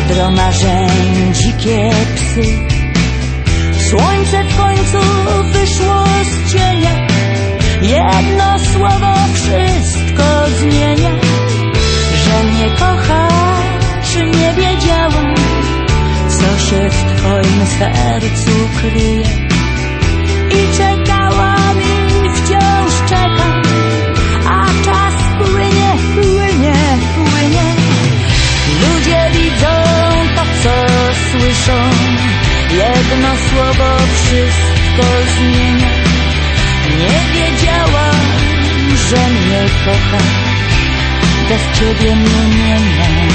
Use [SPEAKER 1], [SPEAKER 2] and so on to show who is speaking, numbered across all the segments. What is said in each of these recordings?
[SPEAKER 1] wiadro marzeń, dzikie psy. Słońce w końcu wyszło z cienia, jedno słowo wszystko zmienia. Że mnie kochasz, nie wiedziałam, co się w twoim sercu kryje. I czekałam i wciąż czekam, a czas płynie, płynie, płynie. Ludzie widzą to, co słyszą, jedno słowo wszystko zmienia. Nie wiedziałam, że mnie kochasz, bez ciebie mnie nie ma.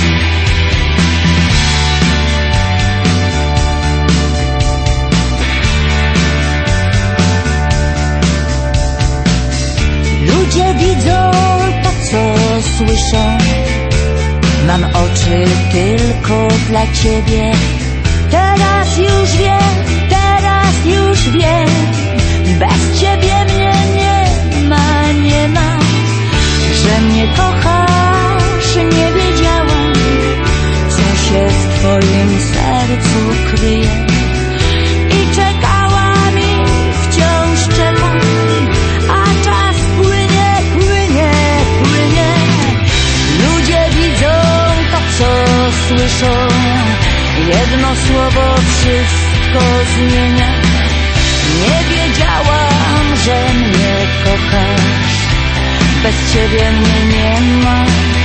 [SPEAKER 1] Ludzie widzą to, co słyszą. Mam oczy tylko dla ciebie. Teraz już wiem, teraz już wiem. Bez ciebie mnie nie ma, nie ma. Że mnie kochasz, nie wiedziałam, co się w twoim sercu kryje. I czekałam i wciąż czekam, a czas płynie, płynie, płynie. Ludzie widzą to, co słyszą, jedno słowo wszystko zmienia. Nie wiedziałam, że mnie kochasz, bez ciebie mnie nie ma.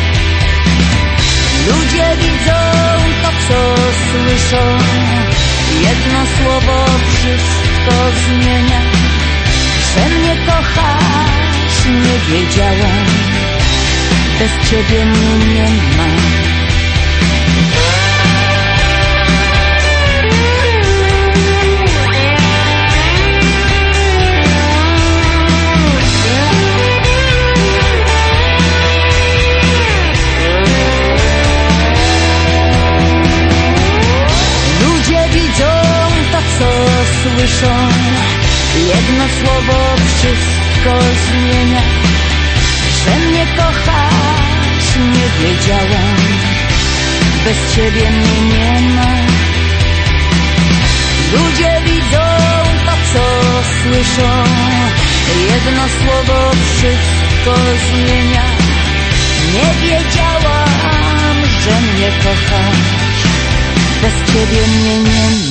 [SPEAKER 1] Ludzie widzą to, co słyszą, jedno słowo wszystko zmienia. Że mnie kochasz, nie wiedziałam, bez ciebie mnie nie ma. Słyszą, jedno słowo wszystko zmienia. Że mnie kochasz, nie wiedziałam, bez ciebie mnie nie ma. Ludzie widzą to, co słyszą, jedno słowo wszystko zmienia. Nie wiedziałam, że mnie kochasz, bez ciebie mnie nie ma.